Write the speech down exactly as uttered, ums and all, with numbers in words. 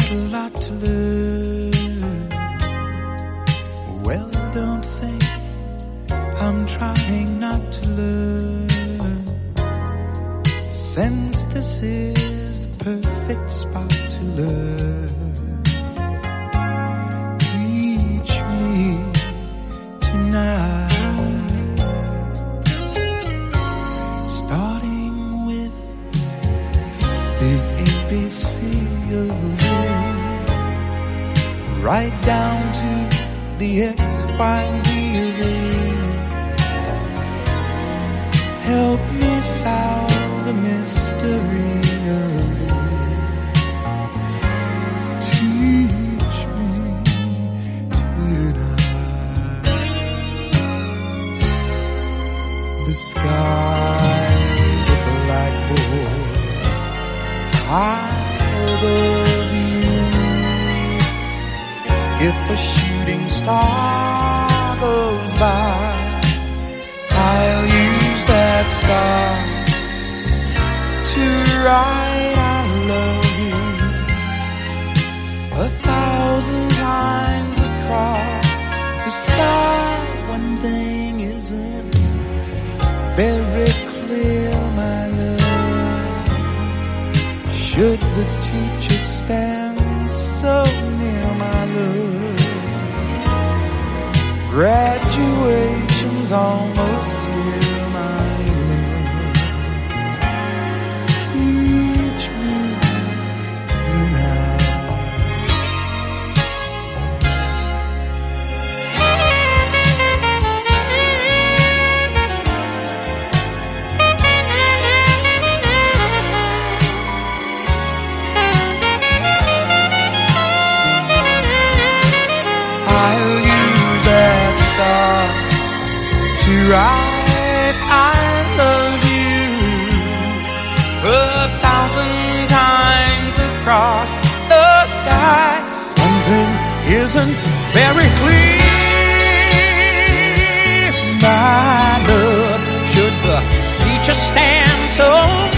a lot to learn. Well, don't think I'm trying not to learn, since this is the perfect spot to learn. Teach me tonight, starting with the A B C of it, right down to the X, Y, Z of it. Help me solve the mystery of it. Teach me tonight. The sky's a blackboard high above you. If a shooting star goes by, I'll use that star to write I love you a thousand times across the sky. One thing isn't very clear, my love. Should the teacher stand so near, my love? Graduation's almost here, my love. Teach me tonight. I'll use that star to write I love you a thousand times across the sky. One thing isn't very clear, my love. Should the teacher stand so